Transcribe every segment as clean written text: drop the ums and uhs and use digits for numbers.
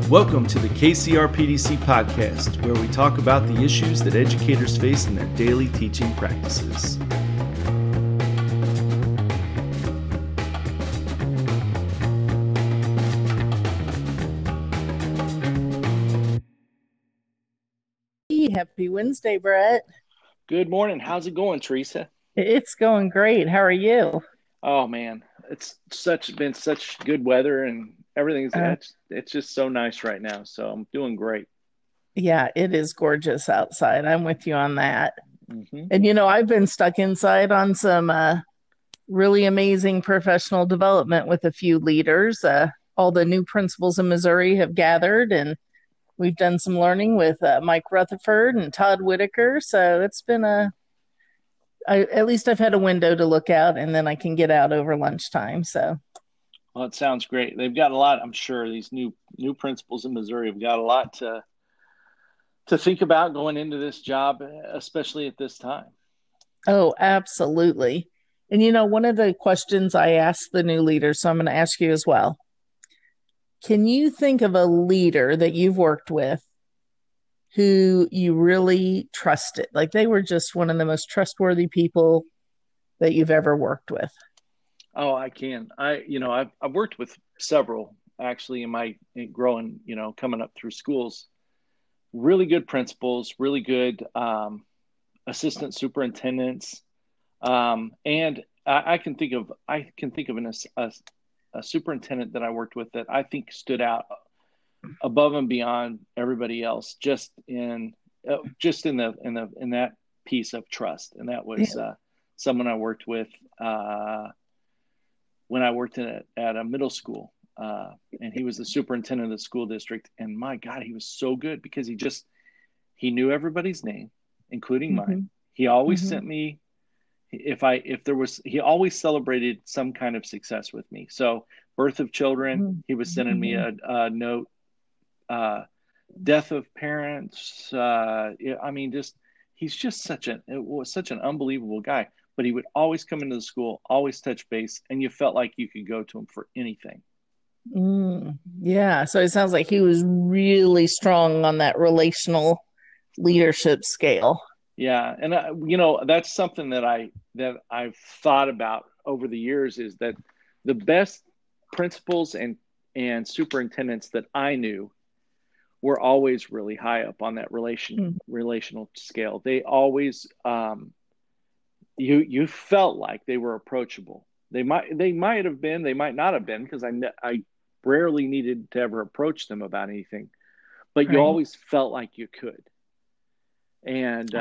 Welcome to the KCR-PDC podcast, where we talk about the issues that educators face in their daily teaching practices. Happy Wednesday, Brett. Good morning. How's it going, Teresa? It's going great. How are you? Oh man, it's been such good weather and everything's it's just so nice right now. So I'm doing great. Yeah, it is gorgeous outside. I'm with you on that. Mm-hmm. And I've been stuck inside on some really amazing professional development with a few leaders. All the new principals in Missouri have gathered, and we've done some learning with Mike Rutherford and Todd Whitaker. So it's been at least I've had a window to look out, and then I can get out over lunchtime. So, well, it sounds great. They've got a lot. I'm sure these new principals in Missouri have got a lot to think about going into this job, especially at this time. Oh, absolutely. And one of the questions I asked the new leaders, so I'm going to ask you as well. Can you think of a leader that you've worked with who you really trusted? Like they were just one of the most trustworthy people that you've ever worked with? Oh, I can. I've worked with several actually in my growing, coming up through schools. Really good principals, really good assistant superintendents, and I can think of a superintendent that I worked with that I think stood out above and beyond everybody else, just in that piece of trust, and that was someone I worked with when I worked at a middle school. And he was the superintendent of the school district. And my God, he was so good because he knew everybody's name, including mine. He always sent me, he always celebrated some kind of success with me. So birth of children, he was sending me a note, death of parents. He's just such an unbelievable guy, but he would always come into the school, always touch base, and you felt like you could go to him for anything. Yeah. So it sounds like he was really strong on that relational leadership scale. Yeah. And, that's something that I've thought about over the years, is that the best principals and superintendents that I knew were always really high up on that relational scale. They always, you felt like they were approachable. They might have been, they might not have been, because I rarely needed to ever approach them about anything, but you always felt like you could. And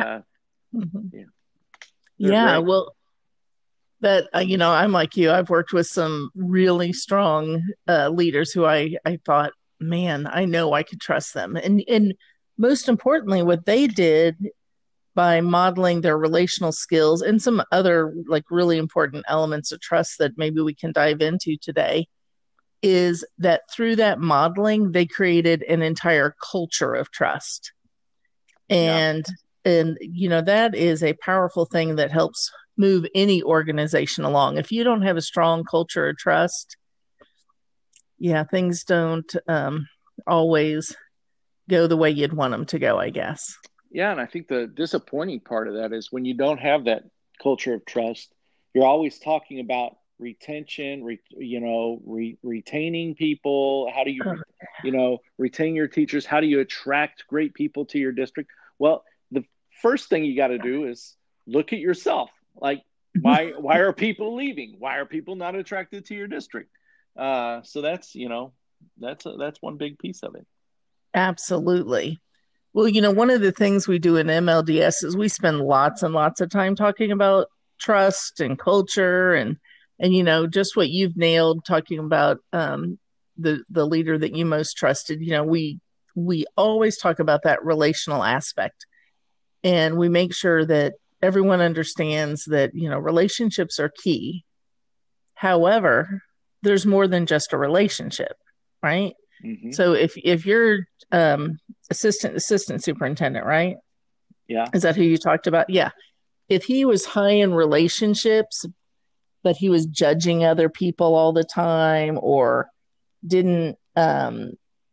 yeah, well, that I'm like you. I've worked with some really strong leaders who I thought, man, I know I could trust them, and most importantly, what they did by modeling their relational skills and some other like really important elements of trust that maybe we can dive into today, is that through that modeling, they created an entire culture of trust. And that is a powerful thing that helps move any organization along. If you don't have a strong culture of trust, things don't always go the way you'd want them to go, I guess. Yeah, and I think the disappointing part of that is when you don't have that culture of trust, you're always talking about retention, retaining people. How do you, retain your teachers? How do you attract great people to your district? Well, the first thing you got to do is look at yourself. Like, why are people leaving? Why are people not attracted to your district? So that's one big piece of it. Absolutely. Well, one of the things we do in MLDS is we spend lots and lots of time talking about trust and culture and just what you've nailed, talking about the leader that you most trusted. We always talk about that relational aspect, and we make sure that everyone understands that relationships are key. However, there's more than just a relationship, right? Mm-hmm. So if you're assistant superintendent, right? Yeah. Is that who you talked about? Yeah. If he was high in relationships, but he was judging other people all the time, or didn't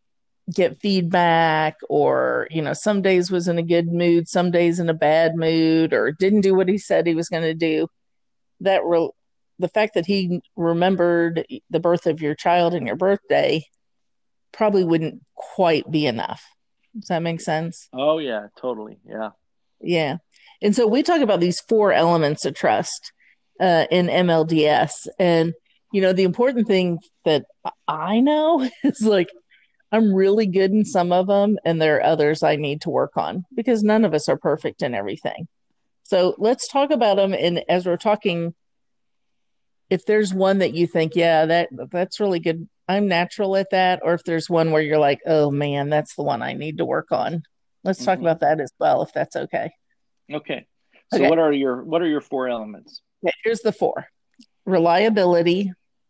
get feedback, or, some days was in a good mood, some days in a bad mood, or didn't do what he said he was going to do, the fact that he remembered the birth of your child and your birthday probably wouldn't quite be enough. Does that make sense? Oh yeah, totally. Yeah. Yeah. And so we talk about these 4 elements of trust in MLDS. And, the important thing that I know is like, I'm really good in some of them, and there are others I need to work on, because none of us are perfect in everything. So let's talk about them. And as we're talking, if there's one that you think, yeah, that's really good, I'm natural at that, or if there's one where you're like, oh man, that's the one I need to work on, let's talk about that as well, if that's okay. Okay. So Okay. what are your 4 elements? Okay, here's the 4: reliability,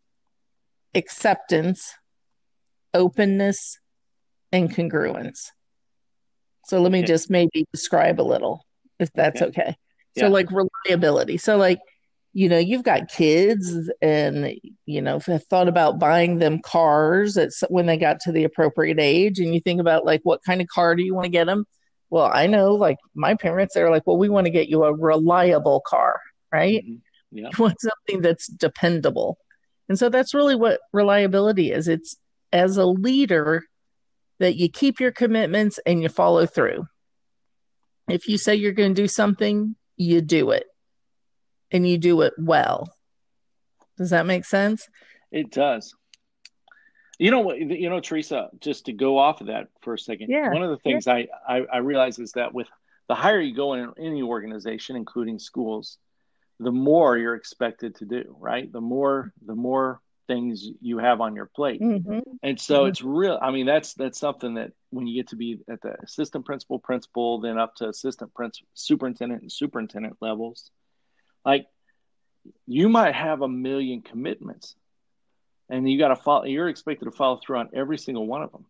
acceptance, openness, and congruence. So let me just maybe describe a little, if that's okay. So like reliability. So like, you've got kids, and, have thought about buying them cars when they got to the appropriate age. And you think about like, what kind of car do you want to get them? Well, I know like my parents, they're like, well, we want to get you a reliable car, right? Mm-hmm. Yeah. You want something that's dependable. And so that's really what reliability is. It's, as a leader, that you keep your commitments and you follow through. If you say you're going to do something, you do it, and you do it well. Does that make sense? It does. You know what, Teresa, just to go off of that for a second. Yeah. One of the things I realize is that with the higher you go in any organization, including schools, the more you're expected to do, right? The more things you have on your plate. Mm-hmm. And so it's real. I mean, that's something that when you get to be at the assistant principal, then up to assistant superintendent and superintendent levels, like you might have a million commitments, and you got to follow. You're expected to follow through on every single one of them.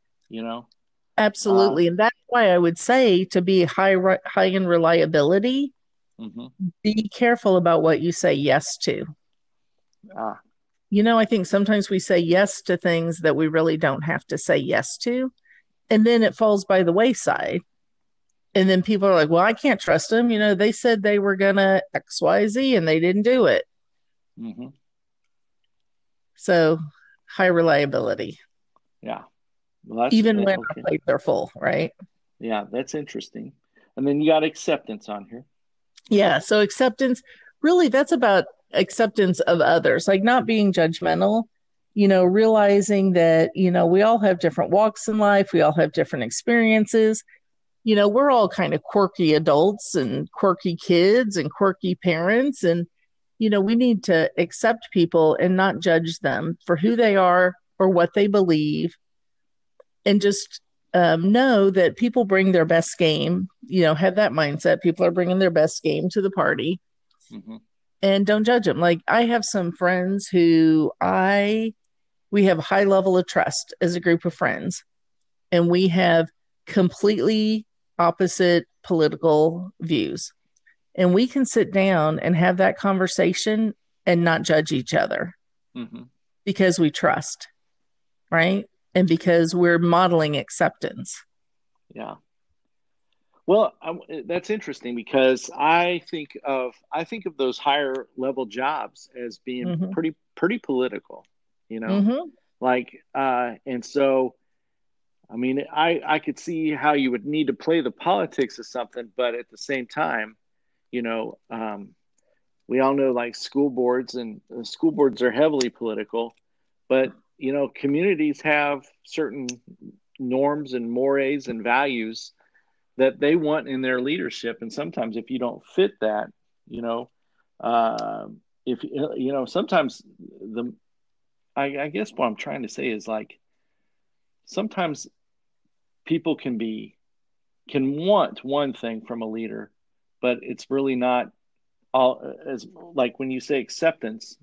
Absolutely, and that's why I would say, to be high in reliability, mm-hmm. be careful about what you say yes to. I think sometimes we say yes to things that we really don't have to say yes to, and then it falls by the wayside. And then people are like, well, I can't trust them. They said they were going to XYZ and they didn't do it. Mm-hmm. So high reliability. Yeah. Well, even when our plates are full, right? Yeah, that's interesting. And then you got acceptance on here. Yeah. So acceptance, really, that's about acceptance of others, like not being judgmental, realizing that, we all have different walks in life. We all have different experiences. We're all kind of quirky adults and quirky kids and quirky parents. And, we need to accept people and not judge them for who they are or what they believe. And just know that people bring their best game, have that mindset. People are bringing their best game to the party. Mm-hmm. And don't judge them. Like, I have some friends who we have a high level of trust as a group of friends, and we have completely opposite political views. And we can sit down and have that conversation and not judge each other, mm-hmm. because we trust, right? And because we're modeling acceptance. Yeah. Well, that's interesting, because I think of those higher level jobs as being mm-hmm. pretty political, mm-hmm. like, and so, I mean, I could see how you would need to play the politics of something, but at the same time, we all know, like, school boards are heavily political, but communities have certain norms and mores and values that they want in their leadership. And sometimes if you don't fit that, sometimes I guess what I'm trying to say is, like, sometimes people can want one thing from a leader, but it's really not all, as like when you say acceptance,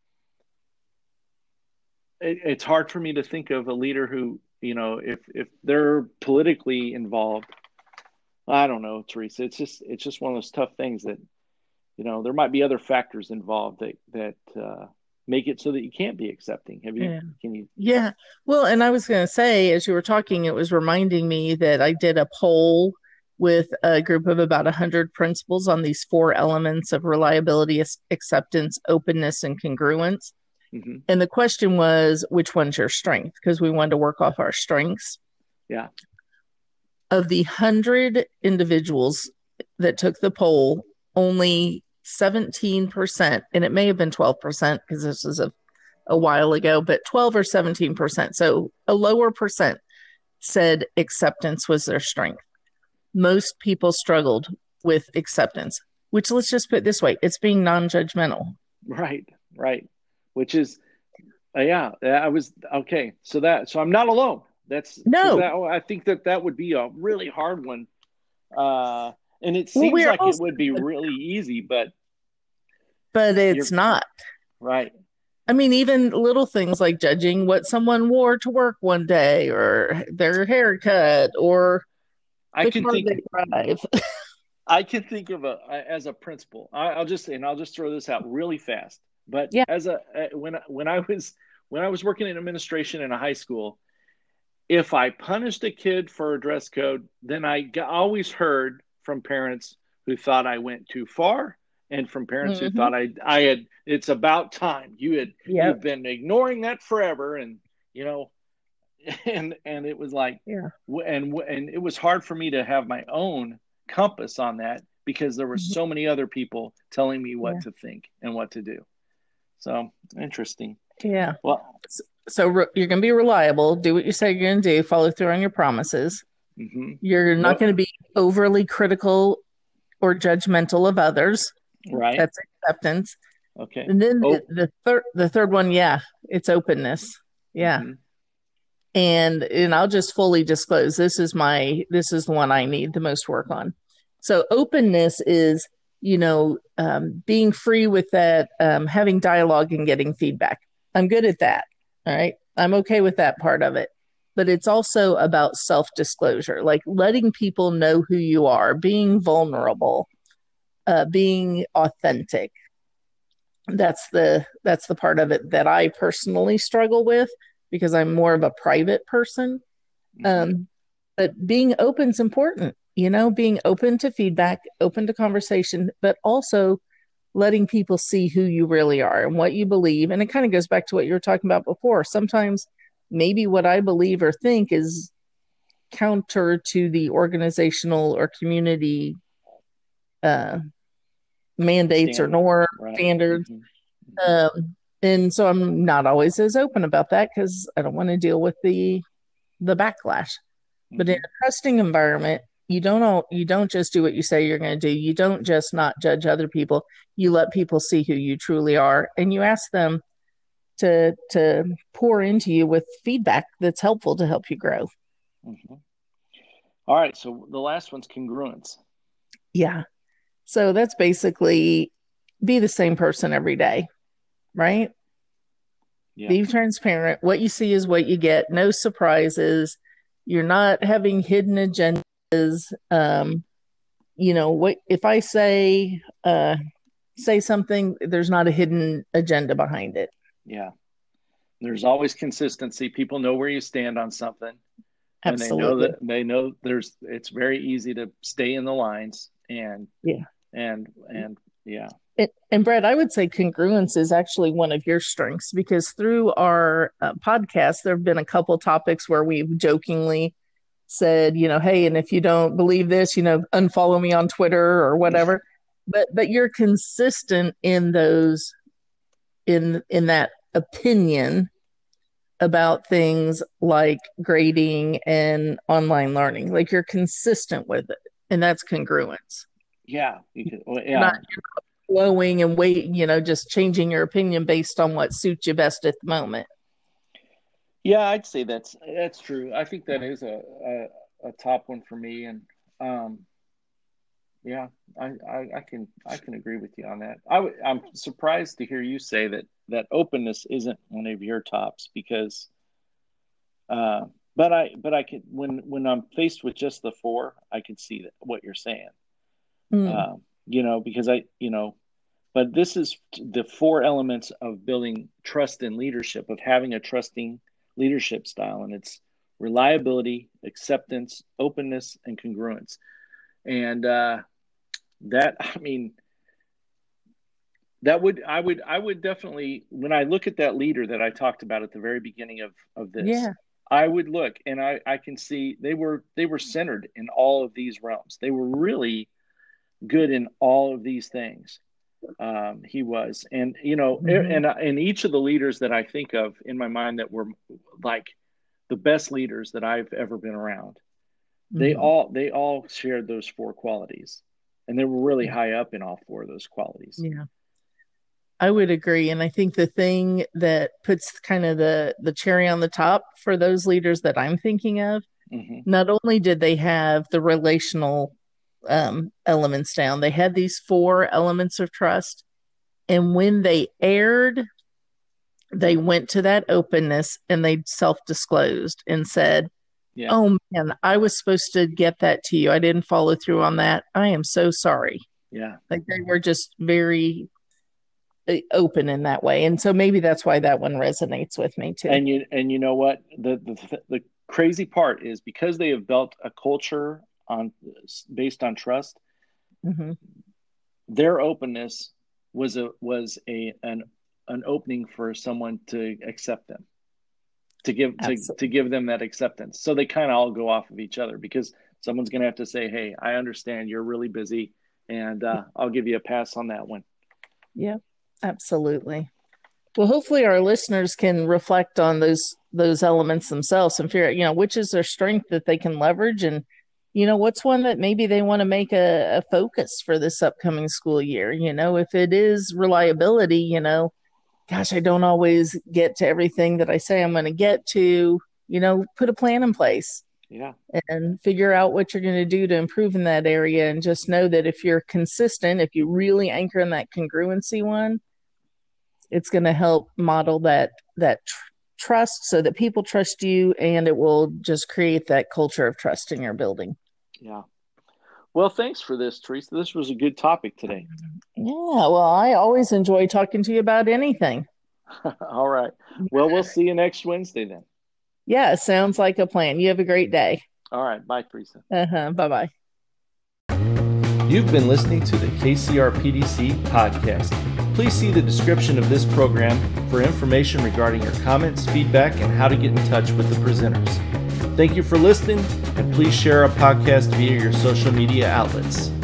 it's hard for me to think of a leader who, if they're politically involved, I don't know, Teresa, it's just one of those tough things that, there might be other factors involved that make it so that you can't be accepting? Yeah. Can you? Yeah. Well, and I was going to say, as you were talking, it was reminding me that I did a poll with a group of about 100 principals on these 4 elements of reliability, acceptance, openness, and congruence. Mm-hmm. And the question was, which one's your strength? Because we wanted to work off our strengths. Yeah. Of the 100 individuals that took the poll, only 17%, and it may have been 12% because this was a while ago, but 12 or 17%, so a lower percent, said acceptance was their strength. Most people struggled with acceptance, which, let's just put it this way, it's being non-judgmental. Right. Which is, yeah, I was, okay. So I'm not alone. I think that would be a really hard one. And it seems like it would be really easy, but it's not. Right. I mean, even little things like judging what someone wore to work one day, or their haircut, or I can think of as a principal. I'll just throw this out really fast. But yeah. When I was working in administration in a high school, if I punished a kid for a dress code, then I always heard from parents who thought I went too far, and from parents who thought I had, it's about time. You've been ignoring that forever. And, and it was like, and it was hard for me to have my own compass on that, because there were so many other people telling me what to think and what to do. So interesting. Yeah. Well, so you're going to be reliable, do what you say you're going to do, follow through on your promises. Mm-hmm. You're not going to be overly critical or judgmental of others. Right. That's acceptance. Okay. And then the third one, it's openness. Yeah. Mm-hmm. And I'll just fully disclose, this is the one I need the most work on. So openness is, being free with that, having dialogue and getting feedback. I'm good at that. All right. I'm okay with that part of it. But it's also about self-disclosure, like letting people know who you are, being vulnerable, being authentic. That's the part of it that I personally struggle with, because I'm more of a private person. But being open is important, being open to feedback, open to conversation, but also letting people see who you really are and what you believe. And it kind of goes back to what you were talking about before. Sometimes maybe what I believe or think is counter to the organizational or community mandates or norms, standards. Mm-hmm. And so I'm not always as open about that, because I don't want to deal with the backlash. Mm-hmm. But in a trusting environment, you don't just do what you say you're going to do. You don't just not judge other people. You let people see who you truly are, and you ask them to pour into you with feedback that's helpful to help you grow. Mm-hmm. All right. So the last one's congruence. Yeah. So that's basically be the same person every day, right? Yeah. Be transparent. What you see is what you get. No surprises. You're not having hidden agendas. What if I say something, there's not a hidden agenda behind it. Yeah. There's always consistency. People know where you stand on something. Absolutely. And they know it's very easy to stay in the lines, and And Brett, I would say congruence is actually one of your strengths, because through our podcast, there have been a couple topics where we've jokingly said, hey, and if you don't believe this, unfollow me on Twitter or whatever. But you're consistent in those, in that opinion about things like grading and online learning. Like, you're consistent with it, and that's congruence. Yeah. You're not flowing and waiting, just changing your opinion based on what suits you best at the moment. Yeah, I'd say that's true. I think that is a top one for me, and I can agree with you on that. I'm surprised to hear you say that openness isn't one of your tops, because but I could, when I'm faced with just the 4, I could see what you're saying. Because But this is the 4 elements of building trust in leadership, of having a trusting leadership style. And it's reliability, acceptance, openness, and congruence. And I would definitely, when I look at that leader that I talked about at the very beginning of this, I would look and I can see they were centered in all of these realms. They were really good in all of these things. He was, and and each of the leaders that I think of in my mind that were like the best leaders that I've ever been around, they all shared those 4 qualities, and they were really high up in all 4 of those qualities. Yeah, I would agree. And I think the thing that puts kind of the cherry on the top for those leaders that I'm thinking of, not only did they have the relational elements down, they had these 4 elements of trust. And when they erred, they went to that openness and they self-disclosed and said, oh man, I was supposed to get that to you. I didn't follow through on that. I am so sorry. Yeah. Like they were just very open in that way. And so maybe that's why that one resonates with me too. And you know what? The crazy part is because they have built a culture based on trust, their openness was an opening for someone to accept them, to give them that acceptance. So they kind of all go off of each other because someone's going to have to say, hey, I understand you're really busy and I'll give you a pass on that one. Yeah, absolutely. Well, hopefully our listeners can reflect on those elements themselves and figure out, which is their strength that they can leverage, and what's one that maybe they want to make a focus for this upcoming school year. If it is reliability, gosh, I don't always get to everything that I say I'm going to get to, put a plan in place. Yeah. And figure out what you're going to do to improve in that area. And just know that if you're consistent, if you really anchor in that congruency one, it's going to help model that trust so that people trust you, and it will just create that culture of trust in your building. Yeah. Well, thanks for this, Teresa. This was a good topic today. Yeah. Well, I always enjoy talking to you about anything. All right. Well, we'll see you next Wednesday then. Yeah. Sounds like a plan. You have a great day. All right. Bye, Teresa. Bye-bye. You've been listening to the KCR PDC podcast. Please see the description of this program for information regarding your comments, feedback, and how to get in touch with the presenters. Thank you for listening, and please share our podcast via your social media outlets.